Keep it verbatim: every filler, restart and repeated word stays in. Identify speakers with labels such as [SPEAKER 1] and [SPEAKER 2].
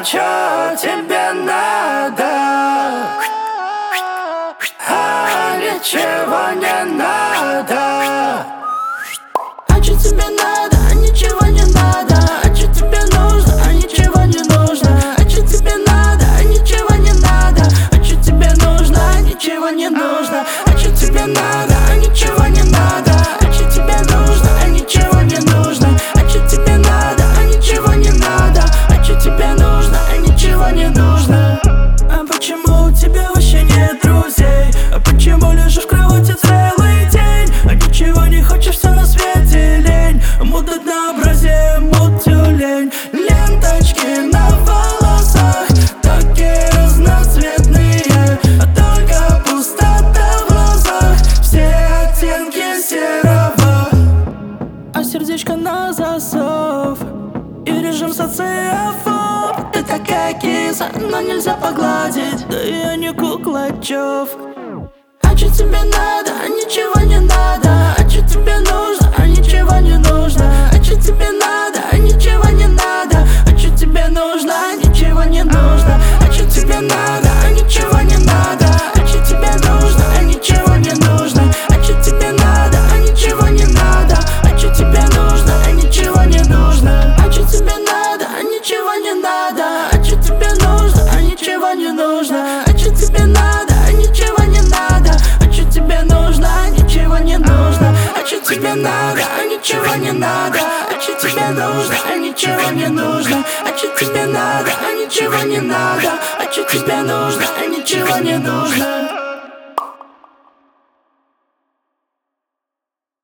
[SPEAKER 1] чё тебе надо? А ничего не надо.
[SPEAKER 2] А чё тебе надо? А ничего не надо. А чё тебе нужно? А ничего не нужно. А чё тебе надо? А ничего не надо. А чё тебе нужно? А ничего не нужно. А чё тебе надо? А ничего не надо. А чё тебе нужно? А ничего не нужно. А чё тебе надо? А ничего не надо. А чё тебе нужно? А ничего не нужно. А почему у тебя вообще нет друзей? А почему лежишь в кровати целый день? А ничего не хочешь, все на свете лень. Мут однообразие, мут тюлень. Ленточки на волосах такие разноцветные, а только пустота в глазах, все оттенки серого. А сердечко на засов и режим социофоб. Ты такая киса, но нельзя погладить. Да я не Куклачев. А чё тебе надо? А ничего не надо. А чё тебе нужно? А ничего не нужно. А чё тебе надо? А ничего не надо. А чё тебе нужно? А ничего не нужно. А чё тебе надо? А ничего не надо. А чё тебе нужно? А ничего не нужно. А чё тебе надо? А ничего не надо. А чё тебе нужно? А ничего не нужно. А чё тебе надо? А ничего не надо. А чё тебе нужно? А ничего не нужно. А чё тебе надо? А ничего не надо. А чё тебе нужно? А ничего не нужно. А чё тебе надо? А ничего не надо. А чё тебе нужно? А ничего не нужно. А чё тебе надо? А ничего не надо. А чё тебе нужно? А ничего не нужно.